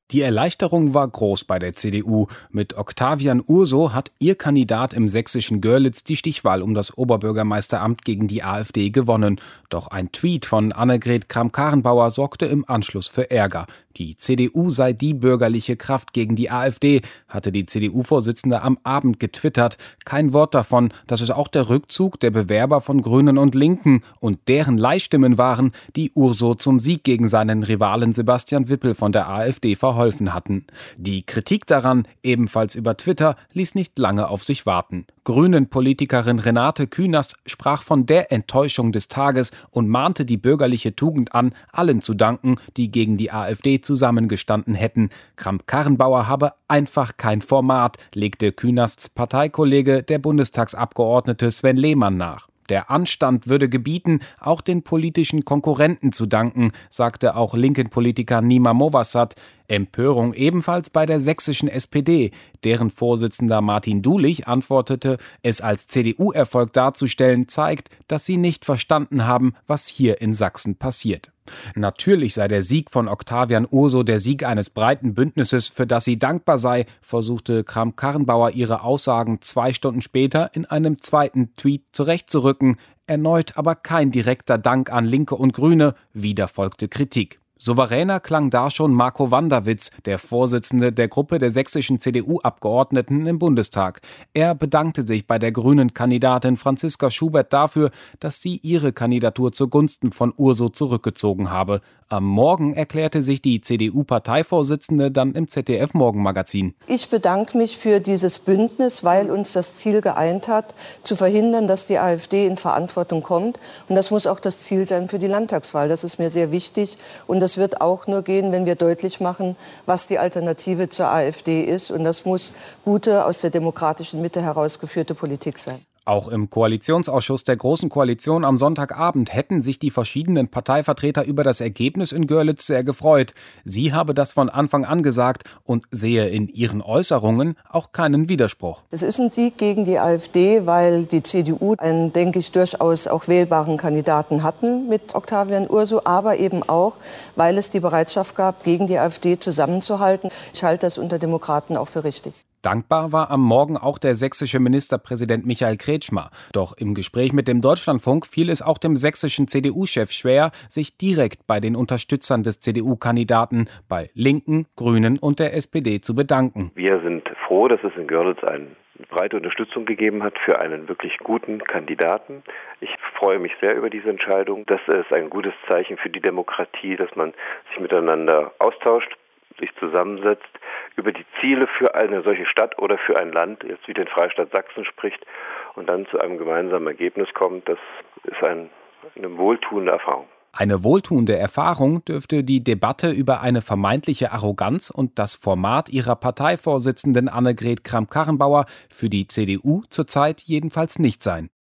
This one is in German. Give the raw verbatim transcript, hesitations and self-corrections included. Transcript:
Die Erleichterung war groß bei der C D U. Mit Octavian Urso hat ihr Kandidat im sächsischen Görlitz die Stichwahl um das Oberbürgermeisteramt gegen die AfD gewonnen. Doch ein Tweet von Annegret Kramp-Karrenbauer sorgte im Anschluss für Ärger. Die C D U sei die bürgerliche Kraft gegen die AfD, hatte die C D U-Vorsitzende am Abend getwittert. Kein Wort davon, dass es auch der Rückzug der Bewerber von Grünen und Linken und deren Leihstimmen waren, die Urso zum Sieg gegen seinen Rivalen Sebastian Wippel von der AfD verholfen hatten. Die Kritik daran, ebenfalls über Twitter, ließ nicht lange auf sich warten. Grünen-Politikerin Renate Künast sprach von der Enttäuschung des Tages und mahnte die bürgerliche Tugend an, allen zu danken, die gegen die AfD zusammengestanden hätten. Kramp-Karrenbauer habe einfach kein Format, legte Künasts Parteikollege, der Bundestagsabgeordnete Sven Lehmann, nach. Der Anstand würde gebieten, auch den politischen Konkurrenten zu danken, sagte auch Linken-Politiker Nima Movassat. Empörung ebenfalls bei der sächsischen S P D. Deren Vorsitzender Martin Dulich antwortete, es als C D U-Erfolg darzustellen, zeigt, dass sie nicht verstanden haben, was hier in Sachsen passiert. Natürlich sei der Sieg von Octavian Urso der Sieg eines breiten Bündnisses, für das sie dankbar sei, versuchte Kramp-Karrenbauer ihre Aussagen zwei Stunden später in einem zweiten Tweet zurechtzurücken. Erneut aber kein direkter Dank an Linke und Grüne, wieder folgte Kritik. Souveräner klang da schon Marco Wanderwitz, der Vorsitzende der Gruppe der sächsischen C D U-Abgeordneten im Bundestag. Er bedankte sich bei der Grünen-Kandidatin Franziska Schubert dafür, dass sie ihre Kandidatur zugunsten von Urso zurückgezogen habe. Am Morgen erklärte sich die C D U-Parteivorsitzende dann im Z D F-Morgenmagazin. Ich bedanke mich für dieses Bündnis, weil uns das Ziel geeint hat, zu verhindern, dass die AfD in Verantwortung kommt. Und das muss auch das Ziel sein für die Landtagswahl. Das ist mir sehr wichtig. Und das wird auch nur gehen, wenn wir deutlich machen, was die Alternative zur AfD ist. Und das muss gute, aus der demokratischen Mitte herausgeführte Politik sein. Auch im Koalitionsausschuss der Großen Koalition am Sonntagabend hätten sich die verschiedenen Parteivertreter über das Ergebnis in Görlitz sehr gefreut. Sie habe das von Anfang an gesagt und sehe in ihren Äußerungen auch keinen Widerspruch. Es ist ein Sieg gegen die AfD, weil die C D U einen, denke ich, durchaus auch wählbaren Kandidaten hatten mit Octavian Urso, aber eben auch, weil es die Bereitschaft gab, gegen die AfD zusammenzuhalten. Ich halte das unter Demokraten auch für richtig. Dankbar war am Morgen auch der sächsische Ministerpräsident Michael Kretschmer. Doch im Gespräch mit dem Deutschlandfunk fiel es auch dem sächsischen C D U-Chef schwer, sich direkt bei den Unterstützern des C D U-Kandidaten, bei Linken, Grünen und der S P D zu bedanken. Wir sind froh, dass es in Görlitz eine breite Unterstützung gegeben hat für einen wirklich guten Kandidaten. Ich freue mich sehr über diese Entscheidung. Das ist ein gutes Zeichen für die Demokratie, dass man sich miteinander austauscht, sich zusammensetzt, über die Ziele für eine solche Stadt oder für ein Land, jetzt wie den Freistaat Sachsen spricht und dann zu einem gemeinsamen Ergebnis kommt. Das ist ein, eine wohltuende Erfahrung. Eine wohltuende Erfahrung dürfte die Debatte über eine vermeintliche Arroganz und das Format ihrer Parteivorsitzenden Annegret Kramp-Karrenbauer für die C D U zurzeit jedenfalls nicht sein.